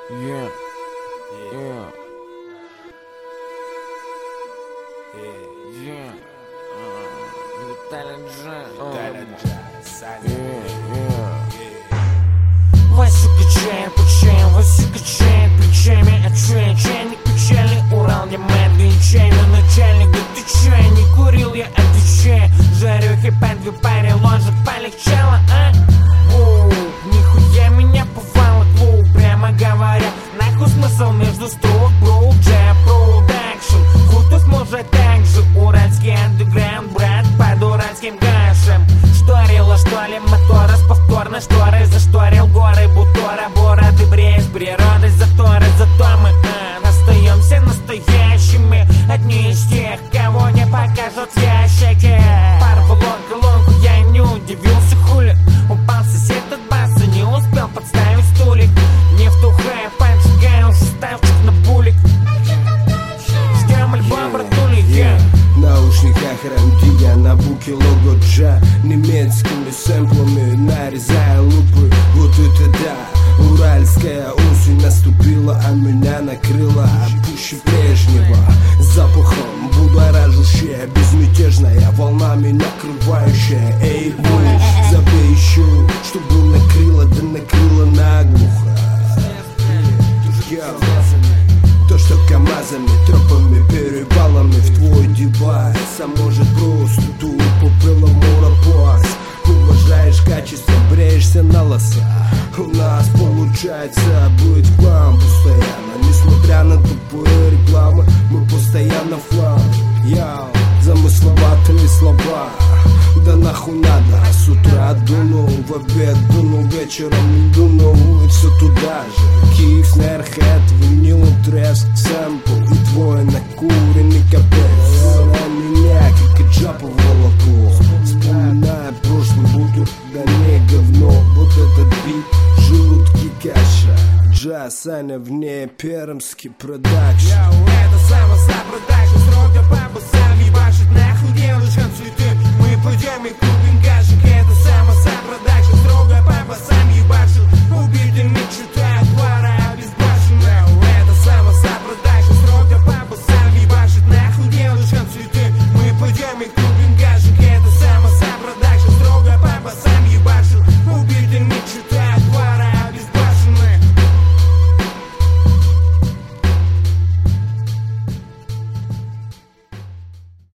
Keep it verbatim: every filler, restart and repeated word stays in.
Yeah, yeah, yeah. Виталий Джаз. Вася качает плечами, Вася качает плечами. Отчаяние, чайник печали, Урал, Ямайка, нечаянно начальник. Да ты чай, не курил, я отвечаю. Жарю хипан, две паре ложек, полегчало, а? Воу, нихуя меня повало, воу, прямо говоря. Нахуй смысл между строк, броу, джеб, продакшн. Хуто сможет так же, уральский андеграунд, брат, под уральским гашем. Шторила, что ли, мотор, раз повторно шторы, зашторил горы, бутора, бороды, бреешь, природы, заторы, зато мы а, остаемся настоящими. Одни из тех, кого не покажут в ящике. Порвало колонку, я не удивился, хули. Упал сосед от баса, не успел подставить стулик. Не втухая, поджигая уже ставчик на булик. Ждем альбом, братули, я В наушниках рамдия, на буке лого джа. Немецкими сэмплами нарезая лупы. Вот это да, уральская осень наступила, а меня накрыла пуще прежнего. Запахом будоражущая, безмятежная, волнами накрывающая. Эй, вы, забей еще, чтобы накрыло, да накрыло наглухо. Йоу. То, что КамАЗами, тропами, перевалами в твой девайс, а может просто тупо было моропас. Уважаешь качество, бреешься на лоса. У нас получается быть вам постоянно. Несмотря на тупые рекламы, мы постоянно флаг. Яу, замысловатые слова. Да нахуй надо, с утра дунул, в обед дунул, вечером дунул, и все туда же. Кик, снэр, хэт, винил, треск, сэмпл и твой накуренный капец. На меня, как и джапа волоку, вспоминая прошлый бутер, да не говно. Вот этот бит, желудки каша, джаз, Саня вне, пермский продакшн. Это самый за продакшн, срок до бабы сам ебашит нахуй девушкам цветы. Мы пойдем и купим.